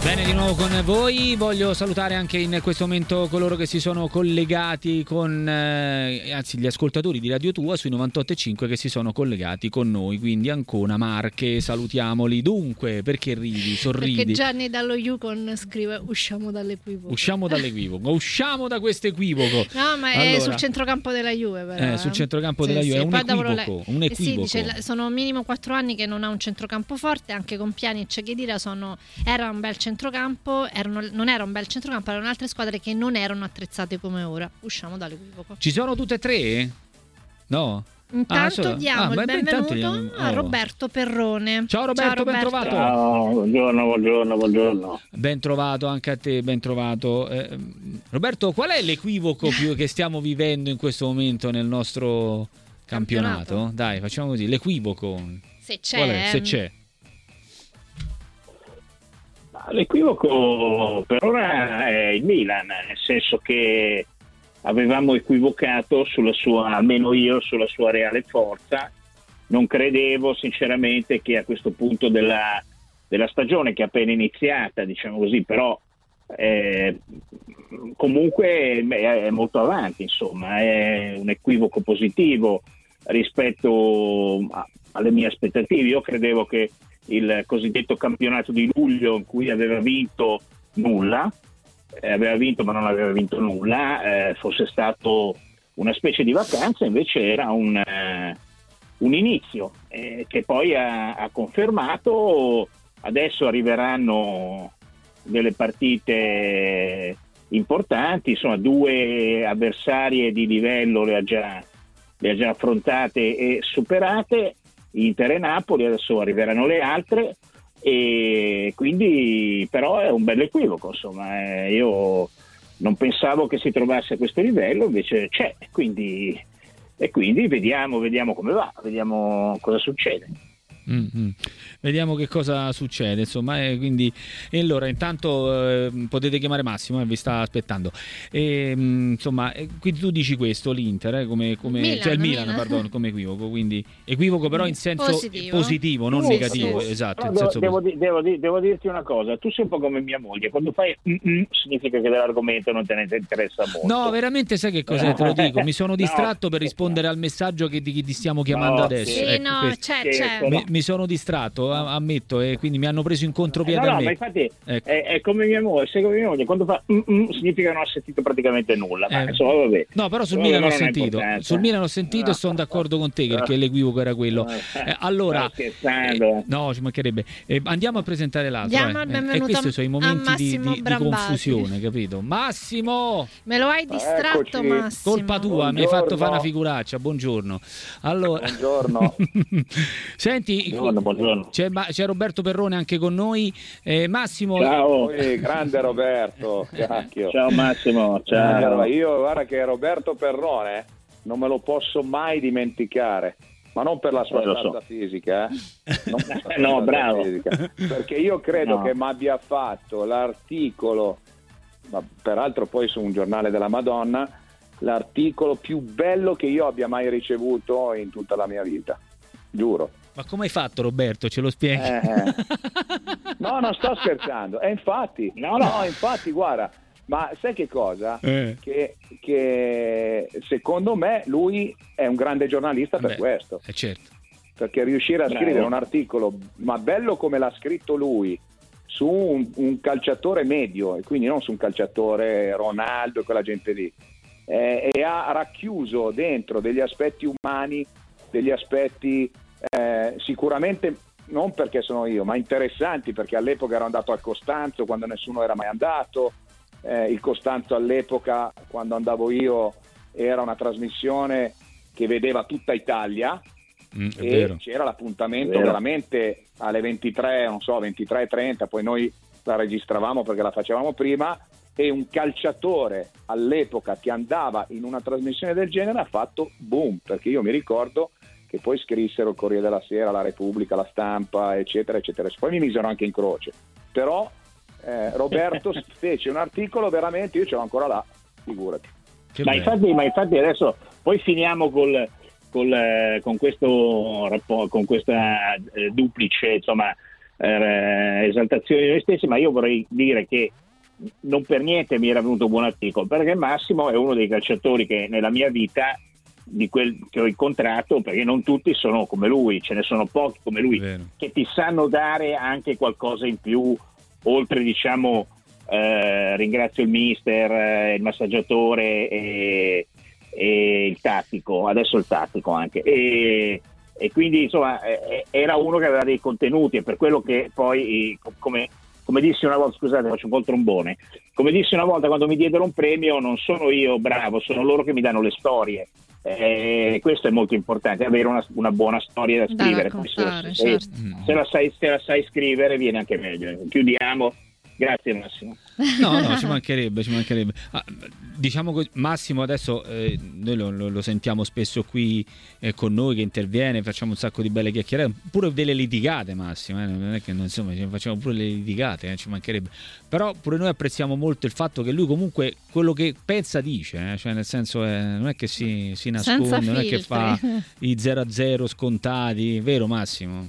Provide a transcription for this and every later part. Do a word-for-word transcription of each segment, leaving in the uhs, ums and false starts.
Bene, di nuovo con voi. Voglio salutare anche in questo momento coloro che si sono collegati con, eh, anzi gli ascoltatori di Radio Tua sui novantotto e cinque che si sono collegati con noi, quindi Ancona, Marche, salutiamoli. Dunque, perché ridi, sorridi? Perché Gianni dallo Yukon scrive usciamo dall'equivoco. Usciamo dall'equivoco, usciamo da questo equivoco. No, ma allora, è sul centrocampo della Juve però. Eh, sul centrocampo sì, della Juve, sì. è un Poi equivoco, le... un equivoco. Sì, dice, sono minimo quattro anni che non ha un centrocampo forte, anche con Pjanic e Khedira sono era un bel centrocampo. Erano, non era un bel centrocampo, erano altre squadre che non erano attrezzate come ora. Usciamo dall'equivoco. Ci sono tutte e tre? No? Intanto ah, so... diamo ah, il benvenuto diamo... oh. a Roberto Perrone. Ciao Roberto, Ciao, Roberto. ben trovato. Ciao, buongiorno, buongiorno, buongiorno. Ben trovato anche a te, ben trovato. Eh, Roberto, qual è l'equivoco più che stiamo vivendo in questo momento nel nostro campionato? campionato? Dai, facciamo così, l'equivoco. Se c'è. Qual è? Se c'è. L'equivoco per ora è il Milan, nel senso che avevamo equivocato sulla sua, almeno io, sulla sua reale forza. Non credevo sinceramente che a questo punto della, della stagione, che è appena iniziata, diciamo così, però eh, comunque è molto avanti, insomma, è un equivoco positivo rispetto a, alle mie aspettative. Io credevo che il cosiddetto campionato di luglio, in cui aveva vinto nulla, eh, aveva vinto ma non aveva vinto nulla, eh, fosse stato una specie di vacanza, invece era un, eh, un inizio eh, che poi ha, ha confermato. Adesso arriveranno delle partite importanti, insomma due avversarie di livello le ha già, le ha già affrontate e superate, Inter e Napoli, adesso arriveranno le altre, e quindi però è un bel equivoco, insomma, eh, io non pensavo che si trovasse a questo livello, invece c'è, quindi, e quindi vediamo, vediamo come va, vediamo cosa succede. Mm-hmm. Vediamo che cosa succede, insomma, e quindi e allora intanto eh, potete chiamare Massimo, eh, vi sta aspettando. E, mh, insomma, eh, quindi tu dici questo, l'Inter, eh, come, come Milan, cioè il Milan, Milan. pardon, come equivoco, quindi equivoco però in senso positivo, positivo non sì, negativo, sì. esatto. In Devo, senso devo, devo, devo dirti una cosa, tu sei un po' come mia moglie, quando fai mm-mm, significa che dell'argomento non te ne interessa molto. No, veramente, sai che cos'è? Te lo dico, mi sono distratto no, per rispondere al messaggio che di chi ti stiamo chiamando no, adesso. Sì, ecco, no, questo. c'è, c'è. Mi, mi sono distratto, ammetto, e quindi mi hanno preso in contropiede no, a no, me. ma infatti ecco. è, è come mia moglie, sei come mia moglie, quando fa mm-mm, significa che non ha sentito praticamente nulla, ma Eh, insomma vabbè. No, però sul Vabbè, Milan ho non è sentito, importante. sul Milan ho sentito No. e sono d'accordo con te perché l'equivoco era quello. Eh, allora, Stai scherzando? eh, no, ci mancherebbe. Eh, andiamo a presentare l'altro. Diamo eh. il Eh, benvenuto e questi sono i momenti a di, di, Massimo di Brambati. confusione, capito? Massimo! Me lo hai distratto, Eccoci. Massimo. Colpa tua, Buongiorno. mi hai fatto fare una figuraccia. Buongiorno. Allora, Buongiorno. senti, Buongiorno, buongiorno. C'è, c'è Roberto Perrone anche con noi. Eh, Massimo, Ciao. Poi, grande Roberto, cacchio. Ciao Massimo, ciao. Allora, io guarda che Roberto Perrone non me lo posso mai dimenticare, ma non per la sua Eh, lo stazza so. fisica, eh? Non per la sua No, stazza bravo. fisica. Perché io credo No. che mi abbia fatto l'articolo, ma peraltro poi su un giornale della Madonna, l'articolo più bello che io abbia mai ricevuto in tutta la mia vita, giuro. ma come hai fatto, Roberto? Ce lo spieghi? Eh. No, non sto scherzando. E infatti, No, no, no. infatti, guarda, ma sai che cosa? Eh. Che, che secondo me lui è un grande giornalista per Beh, questo, eh, certo. perché riuscire a Bravo. scrivere un articolo, ma bello come l'ha scritto lui, su un, un calciatore medio, e quindi non su un calciatore Ronaldo e quella gente lì, eh, e ha racchiuso dentro degli aspetti umani, degli aspetti eh, sicuramente non perché sono io, ma interessanti, perché all'epoca ero andato al Costanzo quando nessuno era mai andato. Eh, il Costanzo all'epoca, quando andavo io, era una trasmissione che vedeva tutta Italia, Mm, è e vero. c'era l'appuntamento Vero. veramente alle ventitré, non so, ventitré e trenta, poi noi la registravamo perché la facevamo prima, e un calciatore all'epoca che andava in una trasmissione del genere ha fatto boom, perché io mi ricordo che poi scrissero il Corriere della Sera, la Repubblica, la Stampa, eccetera, eccetera. Poi mi misero anche in croce. Però eh, Roberto fece un articolo veramente, io ce l'ho ancora là, figurati. Che Ma bello. infatti, ma infatti adesso poi finiamo col, col, eh, con questo rappo- con questa eh, duplice insomma eh, esaltazioni di noi stessi, ma io vorrei dire che non per niente mi era venuto buon articolo, perché Massimo è uno dei calciatori che nella mia vita, di quel che ho incontrato, perché non tutti sono come lui, ce ne sono pochi come lui, Vero. che ti sanno dare anche qualcosa in più, oltre, diciamo, eh, ringrazio il mister, eh, il massaggiatore e, e il tattico, adesso il tattico anche, e, e quindi insomma eh, era uno che aveva dei contenuti, e per quello che poi, come Come dissi una volta, scusate, faccio un po' il trombone. Come dissi una volta quando mi diedero un premio, non sono io bravo, sono loro che mi danno le storie. Eh, questo è molto importante, avere una, una buona storia da scrivere. Da Poi se, la, raccontare, se, certo. se, la sai, se la sai scrivere viene anche meglio. Chiudiamo. Grazie Massimo. No, no, ci mancherebbe, ci mancherebbe. Ah, diciamo così, Massimo adesso eh, noi lo, lo, lo sentiamo spesso qui eh, con noi che interviene, facciamo un sacco di belle chiacchierate, pure delle litigate Massimo, eh, non è che non, insomma facciamo pure le litigate, eh, ci mancherebbe. Però pure noi apprezziamo molto il fatto che lui comunque quello che pensa dice, eh, cioè nel senso è, non è che si, si nasconde, non è che fa i zero a zero scontati, vero Massimo?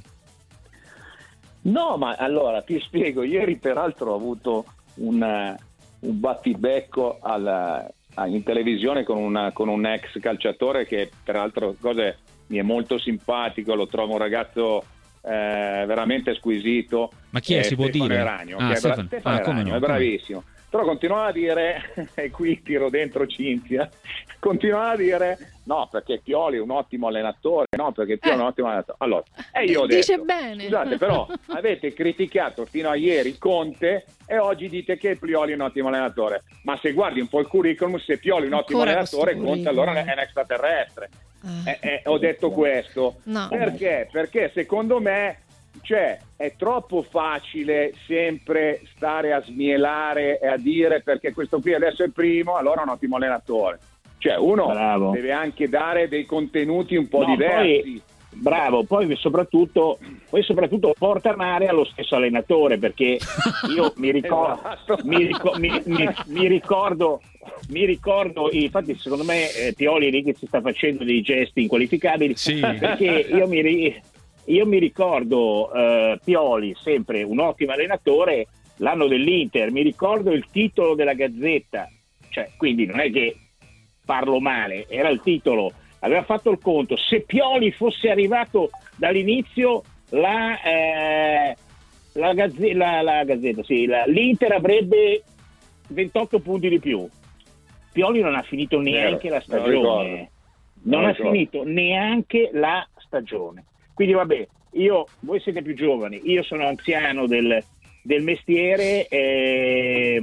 No, ma allora ti spiego, ieri peraltro ho avuto un, un battibecco al, in televisione con, una, con un ex calciatore che peraltro cose, mi è molto simpatico, lo trovo un ragazzo eh, veramente squisito. Ma chi è, eh, si può Stefano dire? Eragno, Ah, che è, bra- Stefano. Stefano Ah, come Eragno, no, è come bravissimo. Però continuava a dire, e qui tiro dentro Cinzia, continuava a dire no perché Pioli è un ottimo allenatore, no perché Pioli è un ottimo allenatore. Allora, e io ho detto, dice bene. Scusate, però avete criticato fino a ieri Conte e oggi dite che Pioli è un ottimo allenatore, ma se guardi un po' il curriculum, se Pioli è un ottimo Ancora allenatore, questo Conte allora è un extraterrestre. Ah. Eh, eh, ho detto questo No. perché? Perché secondo me, cioè, è troppo facile sempre stare a smielare e a dire perché questo qui adesso è il primo, allora è un ottimo allenatore. Cioè, uno Bravo. deve anche dare dei contenuti un po' No, diversi. poi, bravo, poi soprattutto, poi soprattutto porta mare allo stesso allenatore, perché io mi ricordo, Esatto. mi, ric- mi, mi, mi ricordo, mi ricordo, infatti secondo me eh, Pioli lì che si sta facendo dei gesti inqualificabili, Sì. perché io mi, ri- io mi ricordo eh, Pioli, sempre un ottimo allenatore, l'anno dell'Inter, mi ricordo il titolo della Gazzetta, cioè quindi non è che parlo male, era il titolo, aveva fatto il conto, se Pioli fosse arrivato dall'inizio la, eh, la, gazze- la, la Gazzetta, sì, la, l'Inter avrebbe ventotto punti di più. Pioli non ha finito neanche Vero, la stagione, non lo ha ricordo. finito neanche la stagione. Quindi vabbè, io, voi siete più giovani, io sono anziano del, del mestiere e,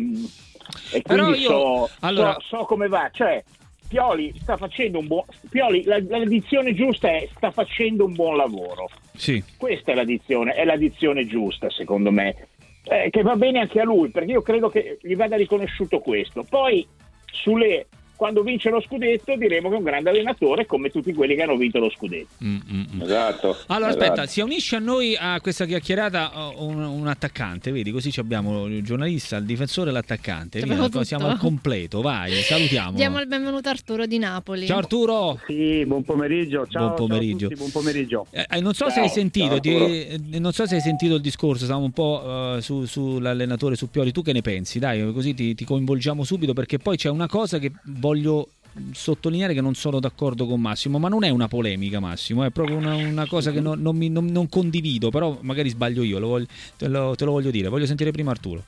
e Però quindi io- so, allora- so, so come va, cioè Pioli sta facendo un buon Pioli, la, la dizione giusta è sta facendo un buon lavoro. Sì. Questa è la dizione, è la dizione giusta secondo me, eh, che va bene anche a lui, perché io credo che gli vada riconosciuto questo. Poi sulle quando vince lo scudetto diremo che è un grande allenatore come tutti quelli che hanno vinto lo scudetto. Mm, mm, mm. Esatto. Allora esatto. aspetta, si unisce a noi a questa chiacchierata uh, un, un attaccante, vedi, così ci abbiamo il giornalista, il difensore e l'attaccante. Abbiamo Via, tutto. siamo al completo, vai, salutiamo. Diamo il benvenuto a Arturo di Napoli. Ciao Arturo. Sì, buon pomeriggio. Ciao, Buon pomeriggio. ciao a tutti, buon pomeriggio. Eh, eh, non so Ciao, se hai sentito, ciao, ti- Arturo. eh, non so se hai sentito il discorso, stavamo un po' eh, su, sull'allenatore, su Pioli. Tu che ne pensi? Dai, così ti, ti coinvolgiamo subito, perché poi c'è una cosa che voglio sottolineare, che non sono d'accordo con Massimo, ma non è una polemica, Massimo, è proprio una, una cosa che non, non mi- non- non condivido, però magari sbaglio io, lo voglio- te, lo, te lo voglio dire. Voglio sentire prima Arturo.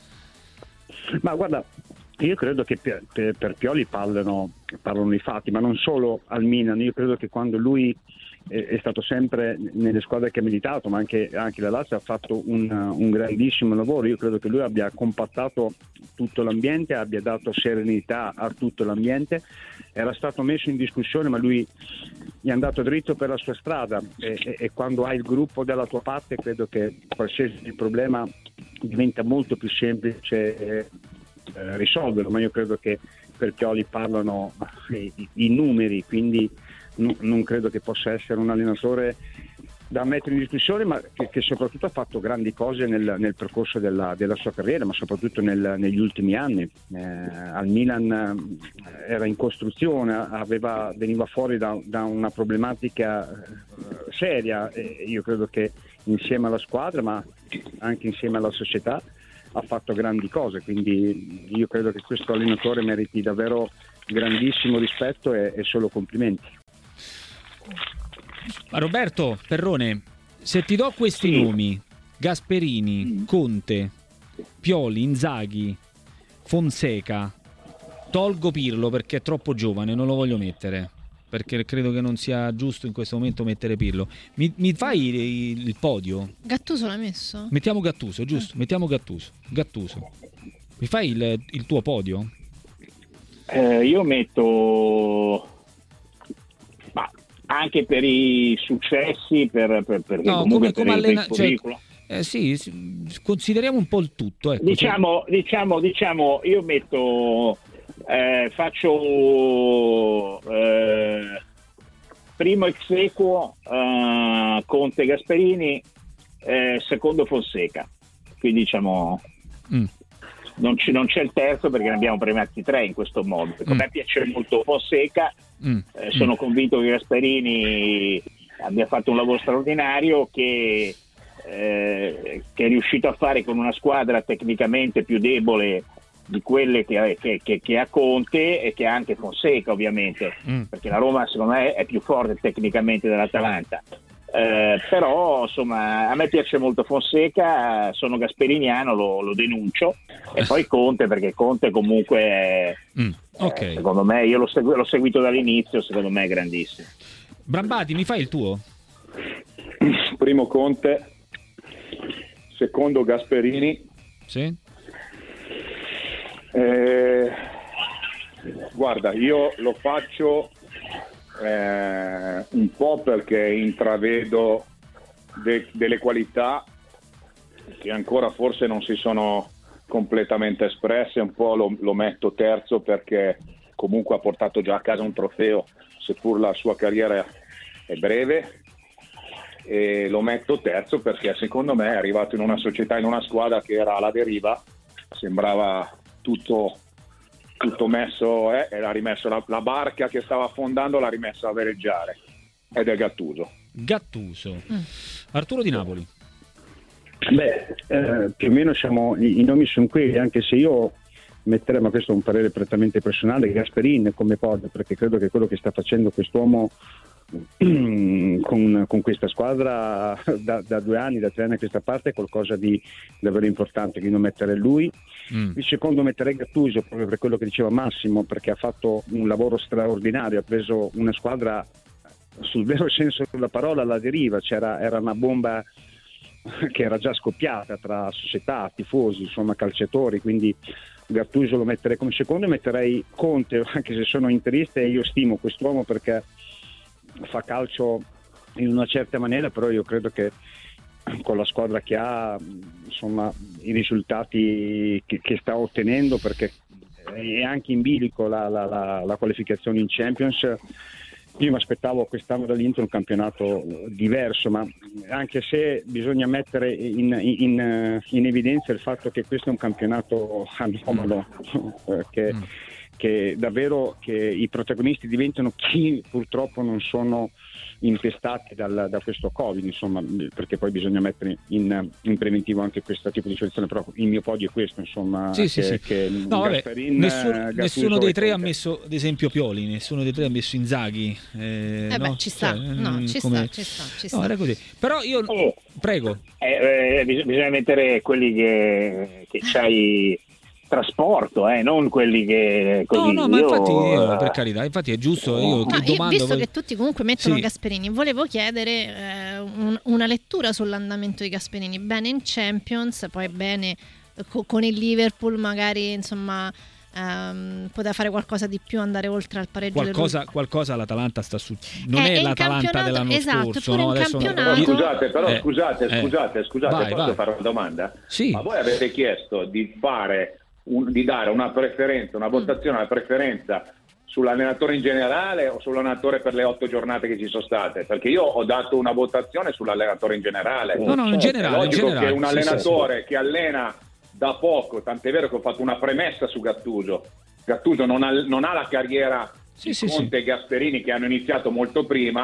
Ma guarda, io credo che per, per- per Pioli parlano, parlano i fatti, ma non solo al Milan. Io credo che quando lui è, è stato sempre nelle squadre che ha militato, ma anche, anche la Lazio, ha fatto un, un grandissimo lavoro. Io credo che lui abbia compattato tutto l'ambiente, abbia dato serenità a tutto l'ambiente. Era stato messo in discussione, ma lui è andato dritto per la sua strada, e, e- e quando hai il gruppo dalla tua parte credo che qualsiasi problema diventa molto più semplice eh, eh, risolverlo. Ma io credo che per Pioli parlano eh, i, i numeri, quindi no- non credo che possa essere un allenatore da mettere in discussione, ma che, che soprattutto ha fatto grandi cose nel, nel percorso della, della sua carriera, ma soprattutto nel- negli ultimi anni. Eh, al Milan eh, era in costruzione, aveva, veniva fuori da, da una problematica eh, seria, e io credo che insieme alla squadra, ma anche insieme alla società ha fatto grandi cose, quindi io credo che questo allenatore meriti davvero grandissimo rispetto e, e solo complimenti. Ma Roberto Perrone, se ti do questi sì. nomi: Gasperini, Conte, Pioli, Inzaghi, Fonseca, tolgo Pirlo perché è troppo giovane, non lo voglio mettere, perché credo che non sia giusto in questo momento mettere Pirlo. Mi, mi fai il, il podio? Gattuso l'hai messo? Mettiamo Gattuso, giusto? Eh. Mettiamo Gattuso. Gattuso. Mi fai il, il tuo podio? Eh, io metto... Ma anche per i successi, per, per, perché no, comunque come, come per allena- il curriculum. Cioè, eh, sì, consideriamo un po' il tutto. Ecco, diciamo, se... diciamo, diciamo, io metto... Eh, faccio eh, primo ex equo eh, Conte Gasperini, eh, secondo Fonseca, quindi diciamo mm. non, c- non c'è il terzo perché ne abbiamo premiati tre in questo modo. Mm. A me piace molto Fonseca, mm. eh, sono mm. convinto che Gasperini abbia fatto un lavoro straordinario che, eh, che è riuscito a fare con una squadra tecnicamente più debole di quelle che, che, che, che ha Conte e che ha anche Fonseca, ovviamente, mm. perché la Roma secondo me è più forte tecnicamente dell'Atalanta, eh, però insomma a me piace molto Fonseca, sono gasperiniano, lo, lo denuncio, e poi Conte, perché Conte comunque è, mm. okay. eh, secondo me, io l'ho, segu- l'ho seguito dall'inizio, secondo me è grandissimo. Brambati, mi fai il tuo? Primo Conte, secondo Gasperini. Sì. Eh, guarda, io lo faccio eh, un po' perché intravedo de- delle qualità che ancora forse non si sono completamente espresse, un po' lo, lo metto terzo perché comunque ha portato già a casa un trofeo, seppur la sua carriera è breve, e lo metto terzo perché secondo me è arrivato in una società, in una squadra che era alla deriva, sembrava tutto, tutto messo, eh, e l'ha rimesso la, la barca che stava affondando, l'ha rimessa a veleggiare, ed è Gattuso. Gattuso. Mm. Arturo Di Napoli. Beh, eh, più o meno siamo, i, i nomi sono quelli, anche se io metterei, ma questo è un parere prettamente personale, Gasperini come podio, perché credo che quello che sta facendo quest'uomo con, con questa squadra da, da due anni, da tre anni a questa parte è qualcosa di davvero importante, quindi non mettere lui. Mm. Il secondo metterei Gattuso proprio per quello che diceva Massimo, perché ha fatto un lavoro straordinario, ha preso una squadra sul vero senso della parola alla deriva, c'era era una bomba che era già scoppiata tra società, tifosi, insomma calciatori, quindi Gattuso lo metterei come secondo e metterei Conte, anche se sono interista e io stimo quest'uomo perché fa calcio in una certa maniera, però io credo che con la squadra che ha, insomma, i risultati che, che sta ottenendo, perché è anche in bilico la, la, la, la qualificazione in Champions. Io mi aspettavo quest'anno dall'Inter un campionato diverso, ma anche se bisogna mettere in, in, in evidenza il fatto che questo è un campionato anomalo, che mm. che davvero che i protagonisti diventano chi purtroppo non sono impestati dal, da questo Covid, insomma, perché poi bisogna mettere in, in preventivo anche questo tipo di situazione, però il mio podio è questo, insomma, sì, che, sì, sì. che no, vabbè, nessuno, nessuno dei tre ha messo ad esempio Pioli, nessuno dei tre ha messo Inzaghi, eh, eh no? beh, ci sta, cioè, no, ci, come... sta ci sta, ci sta. No, era così. Però io oh, prego eh, eh, bisogna mettere quelli che, che c'hai trasporto, eh, non quelli che così. No, no, ma io, infatti io, uh, per carità, infatti è giusto. Io, no, domando, io visto poi... che tutti comunque mettono sì. Gasperini, volevo chiedere eh, un, una lettura sull'andamento di Gasperini. Bene in Champions, poi bene co- con il Liverpool, magari insomma um, poteva fare qualcosa di più, andare oltre al pareggio. Qualcosa, del... qualcosa l'Atalanta sta su. Non eh, è l'Atalanta dell'anno esatto, scorso. Pure No? in Adesso campionato... Però scusate, però eh, scusate, eh. scusate, scusate, vai, posso vai. fare una domanda? Sì. Ma voi avete chiesto di fare un, di dare una preferenza, una votazione, una preferenza sull'allenatore in generale o sull'allenatore per le otto giornate che ci sono state? Perché io ho dato una votazione sull'allenatore in generale. No, no, in generale. È logico in generale, che un sì, allenatore sì, sì. che allena da poco, tant'è vero che ho fatto una premessa su Gattuso. Gattuso non ha, non ha la carriera sì, di sì, Conte sì. e Gasperini che hanno iniziato molto prima,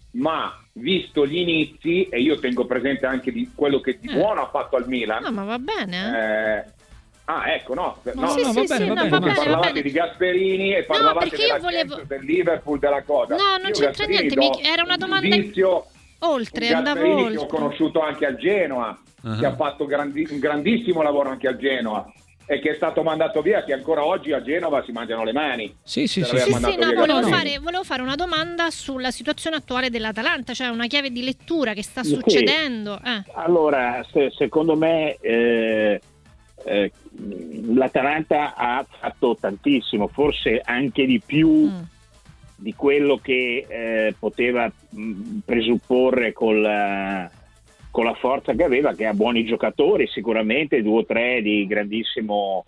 ma visto gli inizi, e io tengo presente anche di quello che di Eh. buono ha fatto al Milan. No, ma va bene. eh. eh, ah, ecco, no, No, no, sì, no, sì, va sì, bene, no, va bene, va ma- bene, va parlavate bene. di Gasperini e parlavate perché io della volevo- Champions, del Liverpool, della cosa. No, non Io c'entra Gasperini niente, do mi- era una un domanda giudizio, oltre, un andavo Gasperini che ho oltre. conosciuto anche al Genoa, Uh-huh. che ha fatto grandi- un grandissimo lavoro anche al Genoa e che è stato mandato via, che ancora oggi a Genova si mangiano le mani. Sì, sì, Per sì, aver Sì, sì. mandato sì, no, via volevo Gasperini. fare, volevo fare una domanda sulla situazione attuale dell'Atalanta, cioè una chiave di lettura che sta Sì. succedendo. Eh. Allora, se- secondo me eh, eh, l'Atalanta ha fatto tantissimo, forse anche di più Mm. di quello che eh, poteva mh, presupporre col, eh, con la forza che aveva, che ha buoni giocatori, sicuramente due o tre di grandissimo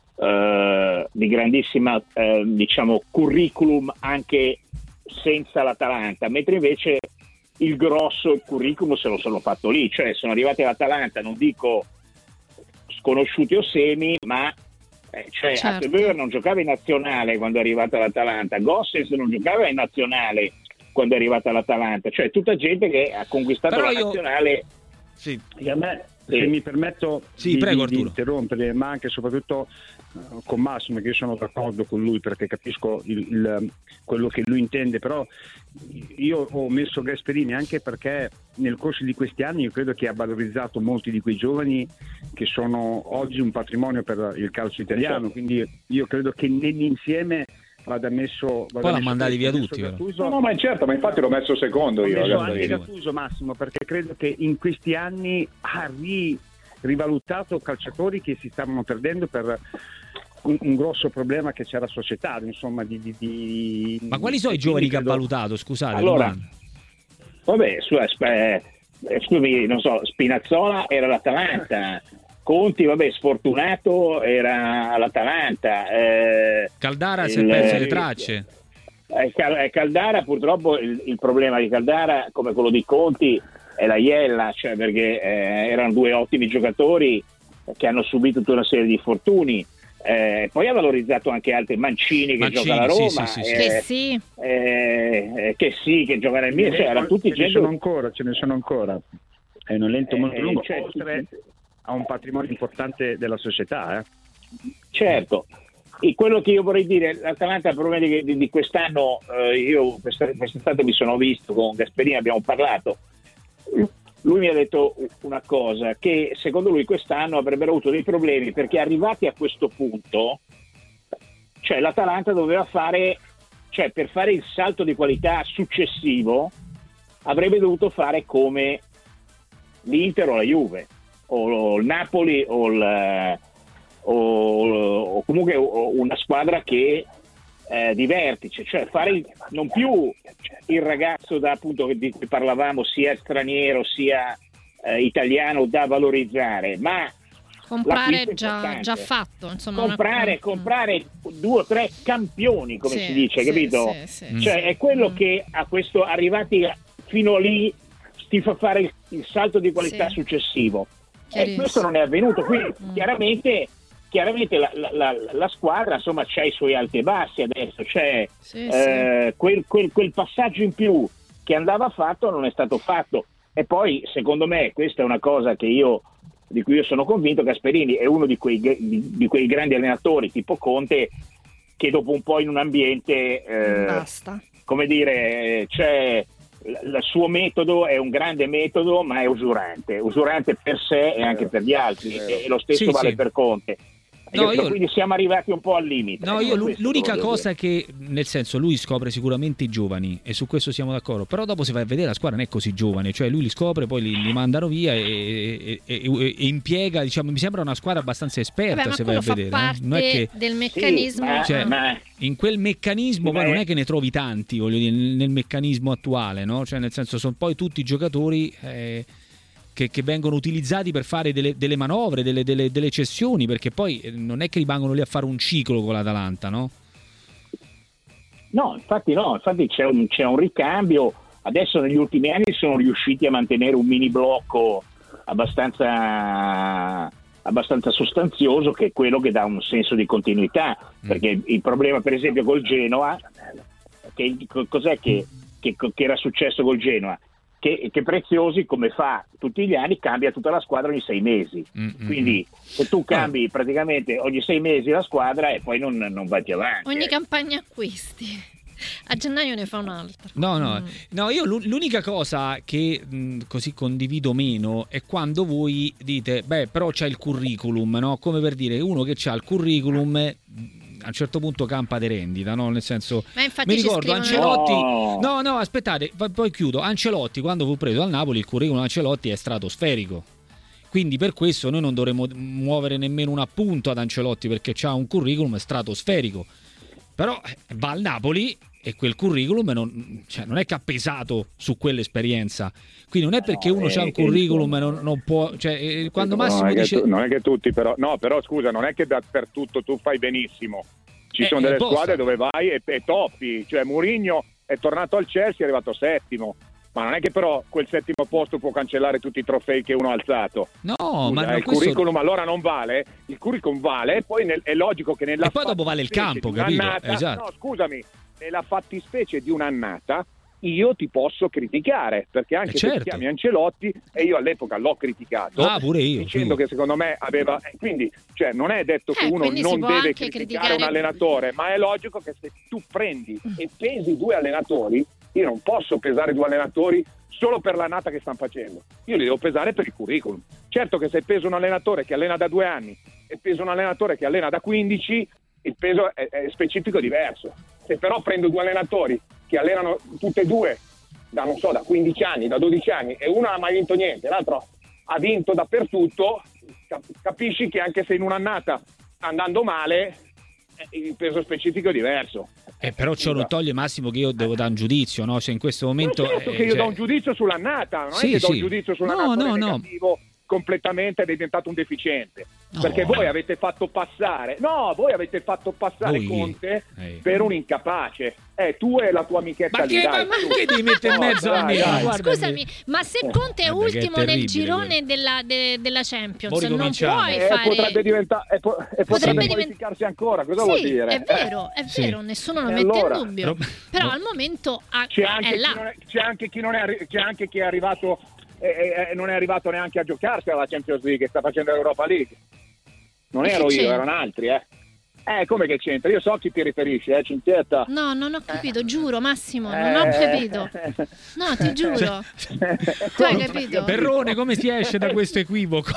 eh, di grandissima eh, diciamo curriculum anche senza l'Atalanta, mentre invece il grosso il curriculum se lo sono fatto lì, cioè sono arrivati all'Atalanta, non dico sconosciuti o semi, ma eh, cioè Certo. Attever non giocava in nazionale quando è arrivata all'Atalanta, Gossens non giocava in nazionale quando è arrivata all'Atalanta, cioè tutta gente che ha conquistato Però la io- nazionale. Sì. E a me, Sì. se mi permetto Sì, di, prego, di- di Arturo. interrompere, ma anche e soprattutto eh, con Massimo, che io sono d'accordo con lui perché capisco il- il- quello che lui intende, però io ho messo Gasperini anche perché nel corso di questi anni io credo che ha valorizzato molti di quei giovani che sono oggi un patrimonio per il calcio italiano, quindi io credo che nell'insieme vada messo vada Poi l'ha messo mandati via messo tutti, però. Gattuso. No, no, ma è certo, ma infatti l'ho messo secondo Ho io. messo Gasperini. anche Gattuso, Massimo, perché credo che in questi anni ha ri- rivalutato calciatori che si stavano perdendo per un, un grosso problema che c'era societario, insomma, di, di, di- Ma quali sono i e giovani che quindi ha credo- valutato? Scusate, Allora, domanda. Vabbè, su, eh, eh, scusami, non so, Spinazzola era l'Atalanta, Conti, vabbè, sfortunato era l'Atalanta. Eh, Caldara si è il- perso le tracce. eh, Cal- eh, Caldara purtroppo il, il problema di Caldara, come quello di Conti, è la iella, cioè perché eh, erano due ottimi giocatori che hanno subito tutta una serie di infortuni. Eh, poi ha valorizzato anche altri, Mancini che Mancini, gioca alla sì, Roma, sì, sì, sì. eh, Che sì. eh, eh, che sì, che gioca nel Milan, cioè erano tutti ce ne gente. sono ancora, ce ne sono ancora. È un elenco molto Eh, lungo, cioè, oltre a un patrimonio importante della società. Eh. Certo, e quello che io vorrei dire, l'Atalanta probabilmente di, di quest'anno, eh, io questa- quest'estate mi sono visto con Gasperini, abbiamo parlato, lui mi ha detto una cosa, che secondo lui quest'anno avrebbero avuto dei problemi perché arrivati a questo punto, cioè l'Atalanta doveva fare, cioè per fare il salto di qualità successivo avrebbe dovuto fare come l'Inter o la Juve o il Napoli o, il, o, o comunque una squadra che eh, di vertice, cioè fare il, non più il ragazzo da appunto di cui parlavamo sia straniero sia eh, italiano da valorizzare, ma Comprare l'acquisto già, importante. già fatto, insomma. una- comprare, mm. comprare due o tre campioni, come Sì, si dice, sì, capito? sì, sì. Mm. Cioè è quello Mm. che a questo arrivati fino lì ti fa fare il, il salto di qualità Sì. successivo. E Chiarissimo. questo non è avvenuto, quindi Mm. chiaramente, chiaramente la, la- la- la squadra insomma c'ha i suoi alti e bassi adesso, c'è Sì, eh, quel, quel- quel passaggio in più che andava fatto non è stato fatto. E poi secondo me questa è una cosa che io di cui io sono convinto, Gasperini è uno di quei, di, di quei grandi allenatori tipo Conte che dopo un po' in un ambiente eh, Basta. come dire, c'è il suo metodo è un grande metodo, ma è usurante, usurante per sé e anche per gli altri, e lo stesso Sì, vale sì. per Conte. No, Io- io- quindi siamo arrivati un po' al limite. No, Ecco, io l'u- questo l'unica voglio cosa dire. che, nel senso, lui scopre sicuramente i giovani e su questo siamo d'accordo, però dopo si va a vedere la squadra non è così giovane, cioè lui li scopre, poi li, li mandano via e, e- e- e impiega, diciamo, mi sembra una squadra abbastanza esperta Vabbè, ma se vai a quello fa vedere. eh. parte Non è che del Sì, meccanismo. ma- Cioè, ma- in quel meccanismo poi Beh. non è che ne trovi tanti, voglio dire, nel, nel meccanismo attuale, no? Cioè nel senso sono poi tutti giocatori eh, che, che vengono utilizzati per fare delle, delle manovre, delle, delle- delle cessioni, perché poi eh, non è che rimangono lì a fare un ciclo con l'Atalanta, no? No, infatti no, infatti c'è un, c'è un ricambio. Adesso negli ultimi anni sono riusciti a mantenere un mini blocco abbastanza, abbastanza sostanzioso, che è quello che dà un senso di continuità, Mm. perché il problema per esempio col Genoa, che, cos'è che che, che era successo col Genoa, che, che Preziosi, come fa tutti gli anni, cambia tutta la squadra ogni sei mesi. Mm-hmm. Quindi se tu cambi praticamente ogni sei mesi la squadra e poi non, non vai più avanti. Ogni eh. campagna acquisti. A gennaio ne fa un'altra. No, no, mm. no, io l'unica cosa che mh, così condivido meno è quando voi dite, beh, però c'è il curriculum, no? Come per dire, uno che c'ha il curriculum a un certo punto campa di rendita, no? Nel senso, mi ricordo Ancelotti, no. no, no, aspettate, poi chiudo. Ancelotti, quando fu preso al Napoli, il curriculum Ancelotti è stratosferico. Quindi per questo noi non dovremmo muovere nemmeno un appunto ad Ancelotti, perché c'ha un curriculum stratosferico. Però va al Napoli e quel curriculum non, cioè, non è che ha pesato su quell'esperienza, quindi non è perché no, uno è, ha un curriculum e non, non può, cioè, quando no, Massimo non dice tu, non è che tutti però no però scusa, non è che dappertutto tu fai benissimo, ci eh, sono delle posta. squadre dove vai e, e toppi, cioè Mourinho è tornato al Chelsea, è arrivato settimo, ma non è che però quel settimo posto può cancellare tutti i trofei che uno ha alzato. No, Scusa, ma eh, il questo... curriculum allora non vale, il curriculum vale e poi nel, è logico che nella e poi dopo vale il campo, capito? Esatto. No, scusami, nella fattispecie di un'annata io ti posso criticare, perché anche eh se certo. ti chiami Ancelotti, e io all'epoca l'ho criticato, ah, pure io, dicendo pure. che secondo me aveva, quindi cioè non è detto che eh, uno non deve criticare, criticare un allenatore, ma è logico che se tu prendi e pesi due allenatori, io non posso pesare due allenatori solo per l'annata che stanno facendo, io li devo pesare per il curriculum. Certo che se peso un allenatore che allena da due anni e peso un allenatore che allena da quindici, il peso è, è specifico diverso. Se però prendo due allenatori che allenano tutte e due da non so da quindici anni, da dodici anni, e uno non ha mai vinto niente, l'altro ha vinto dappertutto, capisci che anche se in un'annata andando male il peso specifico è diverso. Eh, però ciò non toglie, Massimo, che io devo dare un giudizio, no? Se in questo momento ma certo eh, che io cioè... do un giudizio sull'annata, non sì, è che do sì. un giudizio no, sull'annata no, negativo no. completamente ed è diventato un deficiente. No. Perché voi avete fatto passare no, voi avete fatto passare voi. Conte eh. per un incapace. Eh, tu e la tua amichetta ma lì, che, dai, ma, tu. ma che devi mettere in mezzo No, a me? dai, dai. Guarda Scusami, che... ma se Conte è Vabbè, ultimo che è nel terribile girone della, de, della Champions, Poi non ricominciamo. puoi Eh, fare potrebbe diventare e, po- e potrebbe Potrebbe qualificarsi ancora, cosa sì, vuol dire? è vero, è Sì. vero, nessuno lo E mette allora? in dubbio. Però- Però no. al momento ha- C'è è anche, chi là. non è, c'è anche chi non è arri- c'è anche chi è arrivato e eh, eh, non è arrivato neanche a giocarsi alla Champions League, sta facendo l'Europa League. Non E ero che io, c'entra? erano altri, eh. Eh, come che c'entra? Io so a chi ti riferisci, eh, Cinzietta. No, non ho capito, giuro Massimo, non Eh. ho capito. No, ti giuro. Tu hai capito? Perrone, come si esce da questo equivoco?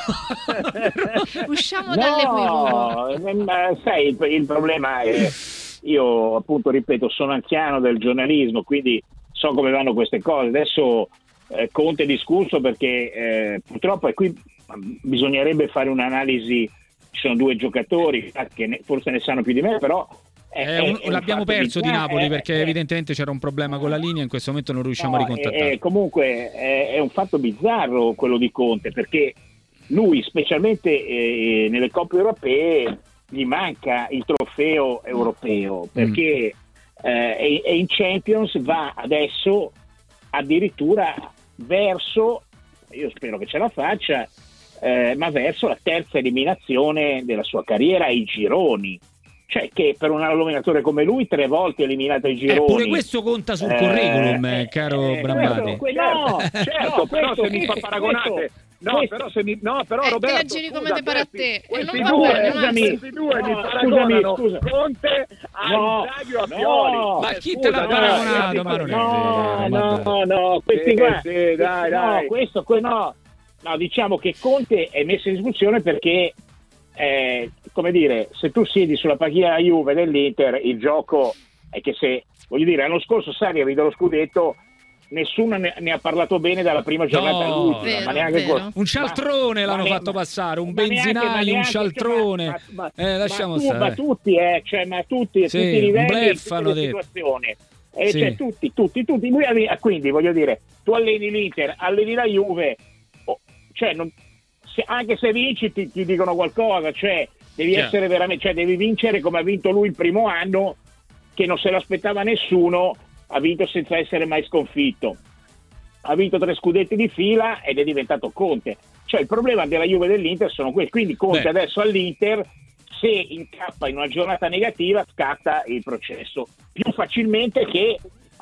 Usciamo dall'equivoco. No, eh, sai, il, il problema è, io appunto ripeto, sono anziano del giornalismo, quindi so come vanno queste cose. Adesso eh, Conte è discusso perché eh, purtroppo e qui bisognerebbe fare un'analisi. Ci sono due giocatori che ne, forse ne sanno più di me, però è, Eh, un, è un l'abbiamo fatto perso di bizzarro, Napoli è- perché è- evidentemente c'era un problema con la linea, in questo momento non riusciamo no, a ricontattare. è- è- comunque è, è un fatto bizzarro quello di Conte, perché lui, specialmente eh, nelle coppe europee, gli manca il trofeo europeo, perché eh, e, e in Champions va adesso addirittura verso, io spero che ce la faccia, eh, ma verso la terza eliminazione della sua carriera ai gironi. Cioè che per un allenatore come lui tre volte eliminato ai Eh, gironi. pure questo conta sul Eh, curriculum, eh, caro eh, Brambati. questo, que- no, certo, no, però questo, se mi fa questo, paragonate questo, no, questo. però se mi no, però Eh, te Roberto, la giri come scusa, te pare a questi- te. E questi non va due, bene, scusami, questi due no, mi scusami, paragonano scusa. Conte a No, Inzaghi o a no. Pioli. Ma Eh, chi te scusa, l'ha no, paragonato? eh, Ma non è No, vero, ma no, no, questi Sì, qua, sì, dai, dai. no, questo, que- no, no, diciamo che Conte è messo in discussione perché, eh, come dire, se tu siedi sulla panchina della Juve dell'Inter, il gioco è che se, voglio dire, l'anno scorso Sarri ha vinto lo scudetto, nessuno ne, ne ha parlato bene dalla prima giornata No, all'ultima, vero, ma neanche vero. co- Un cialtrone ma- l'hanno ma ne- fatto ma- passare, un ma neanche- benzinaio, ma un neanche- cialtrone. ma- ma- eh, lasciamo ma, tu, stare. ma tutti, eh, cioè, ma tutti, a Sì, tutti i un livelli, bluff in tutte hanno le detto. situazioni. E Sì. cioè, tutti, tutti, tutti. Lui ha- quindi voglio dire, tu alleni l'Inter, alleni la Juve, oh, cioè, non- se- anche se vinci ti, ti dicono qualcosa, cioè devi Chiaro. essere veramente, cioè devi vincere come ha vinto lui il primo anno, che non se l'aspettava nessuno, ha vinto senza essere mai sconfitto. Ha vinto tre scudetti di fila ed è diventato Conte. Cioè il problema della Juve e dell'Inter sono questi. Quindi Conte Beh. adesso all'Inter, se incappa in una giornata negativa, scatta il processo più facilmente che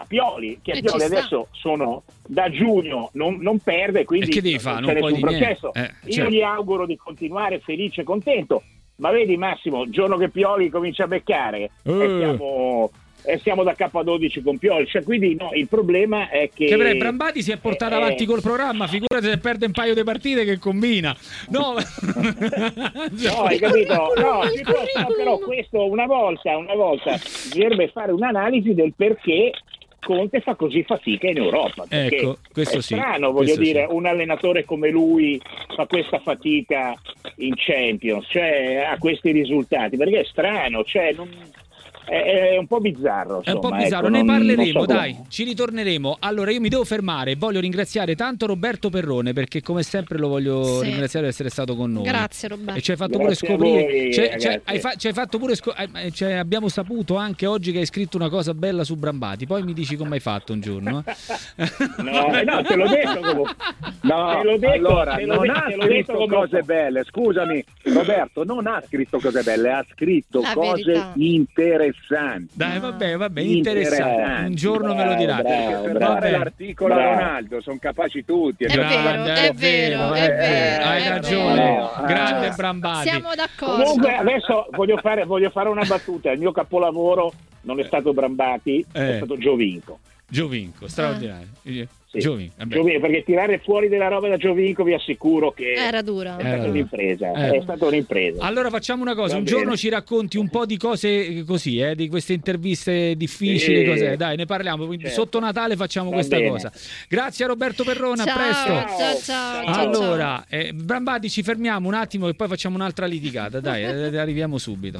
a Pioli, che a E Pioli ci sta. adesso sono da giugno, non, non perde, quindi E che devi non fare? c'è Non puoi nessun dire niente. processo. Eh, Io certo. gli auguro di continuare felice e contento, ma vedi Massimo, il giorno che Pioli comincia a beccare Eh. e siamo, e siamo da K dodici con Pioli, cioè, quindi no, il problema è che... Che beh, Brambati si è portato eh, avanti col programma, figurati se perde un paio di partite che combina. No, No, hai capito? No, si può- no, però questo una volta, una volta bisognerebbe fare un'analisi del perché Conte fa così fatica in Europa. Perché Ecco, questo è sì, strano, voglio questo dire, sì. un allenatore come lui fa questa fatica in Champions, cioè ha questi risultati, perché è strano, cioè non... è, è un po' bizzarro. È un po' insomma, bizzarro, ecco, ne non- parleremo, non so come- dai, ci ritorneremo. Allora io mi devo fermare, voglio ringraziare tanto Roberto Perrone perché come sempre lo voglio Sì. ringraziare di essere stato con noi. Grazie Roberto. E ci hai fatto Grazie pure a scoprire, voi, cioè, ragazzi. cioè, hai fa- ci hai fatto pure scop- eh, cioè, abbiamo saputo anche oggi che hai scritto una cosa bella su Brambati, poi mi dici come hai fatto un giorno. eh. No, eh, no, te l'ho detto comunque. No, Te l'ho detto, allora, te l'ho non detto, ha te l'ho detto scritto come- cose belle, scusami Roberto, non ha scritto cose belle, ha scritto La cose verità. interessanti. Dai, vabbè, vabbè, Interessante. interessante. Un giorno me lo dirai. Bravo, Perché per bravo. fare l'articolo a Bravo. Ronaldo sono capaci tutti. È e vero, Grande, è vero, è eh, vero, hai è ragione. vero. Grande Ah. Brambati. Siamo d'accordo. Comunque adesso voglio fare, voglio fare una battuta. Il mio capolavoro non è stato Brambati, Eh. è stato Giovinco. Giovinco, straordinario. Sì. Giovinco, vabbè. Giovinco, perché tirare fuori della roba da Giovinco vi assicuro che Era dura. è stata Eh. un'impresa. Eh. È stata un'impresa. Allora facciamo una cosa, Va un bene. giorno ci racconti un po' di cose così, eh, di queste interviste difficili, Sì. cos'è? Dai, ne parliamo. Quindi Certo. sotto Natale facciamo Va questa bene. cosa. Grazie a Roberto Perrone, Ciao, a presto. ciao, ciao, ciao, ciao. Allora, eh, Brambati, ci fermiamo un attimo e poi facciamo un'altra litigata. Dai, eh, arriviamo subito.